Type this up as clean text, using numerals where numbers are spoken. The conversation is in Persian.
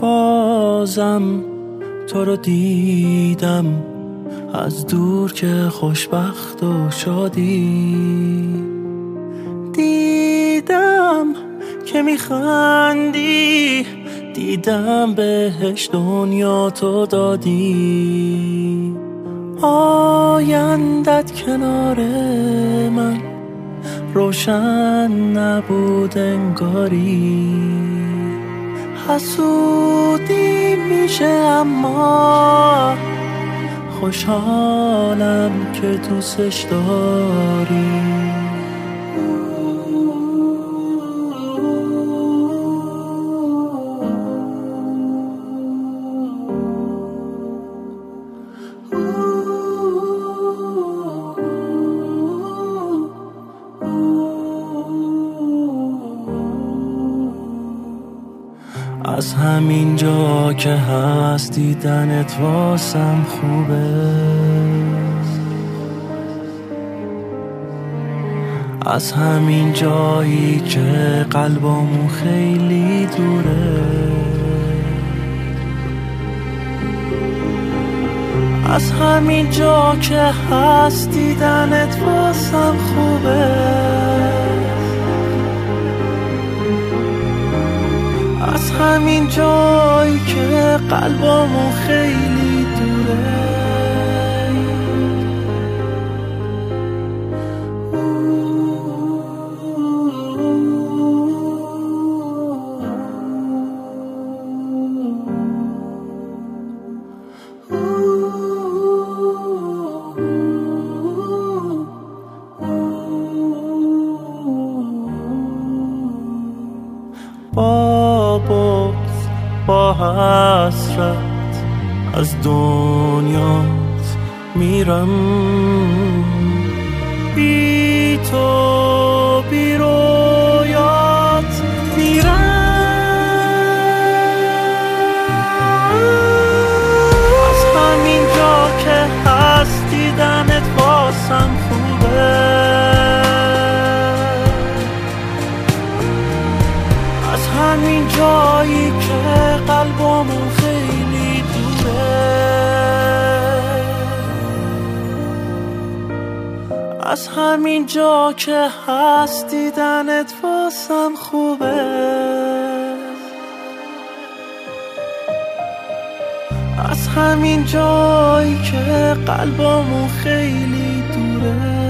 بازم تو رو دیدم از دور که خوشبخت و شادی، دیدم که میخندی، دیدم بهش دنیا تو دادی. آیندت کنار من روشن نبود انگاری، حسودی میشه اما خوشحالم که دوستش داری. از همین جا که هست دیدنت واسم خوبه، از همین جایی که قلبمون خیلی دوره، از همین جا که هست دیدنت واسم خوبه، از همین جایی که قلبمون خیلی دوره. با حسرت از دنیات میرم، بی تو بی رویات میرم. از همین جا که هست دیدنت واسم خوبه، از همین جایی که قلبمون خیلی دوره، از همین جا که هست دیدنت واسم خوبه، از همین جایی که قلبمون خیلی دوره.